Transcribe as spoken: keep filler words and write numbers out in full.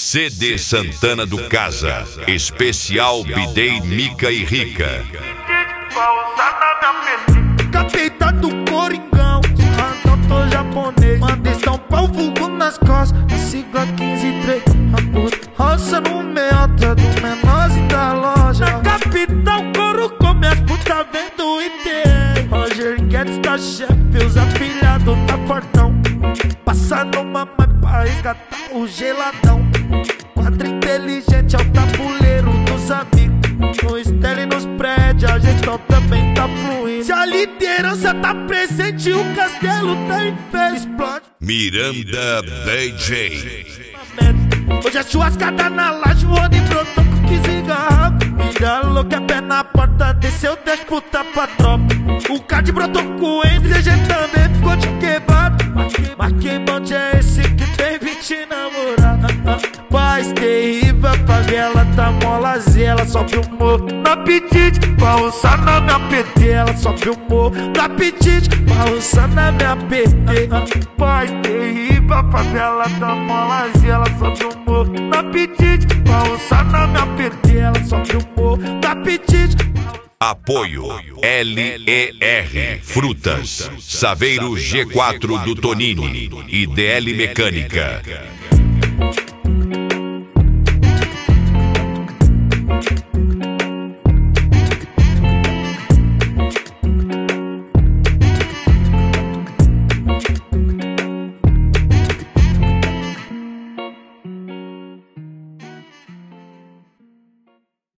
C D Santana do Casa, especial B-Day Mica e Rica. Capeta do Coringão, tô japonês. Mandei São Paulo vulgo nas costas, a sigla quinze três. A puta roça no meota do menorzinho da loja. Na capital, couro come as puta vendo e tem. Roger Guedes tá chefe, os afilhados tá fortão. Passa no mamãe pra resgatar o geladão. Quadro inteligente é o tabuleiro dos amigos. No estelle e nos prédios, a gestão também tá fluindo. Se a liderança tá presente, o castelo tá em festa. Explode Miranda D J. Hoje é churrascada na laje, o Rony brotou com quinze garrafas. Mira louco, é pé na porta, desceu dez puta pra tropa. O card brotou com o Enzo, C G também ficou de quebrado. Mas que monte é esse que tem vinte namoradas? Paz terrível, a favela tá molazinha. Ela sobe o morro no apetite, pra roçar na minha P T. Ela sobe o morro no apetite, pra roçar na minha P T. Paz terrível, a favela tá molazinha. Ela sobe o morro no apetite, pra roçar na minha P T. Ela sobe o morro no apetite. Apoio L E R Frutas, Saveiro G quatro do Tonini e D L Mecânica.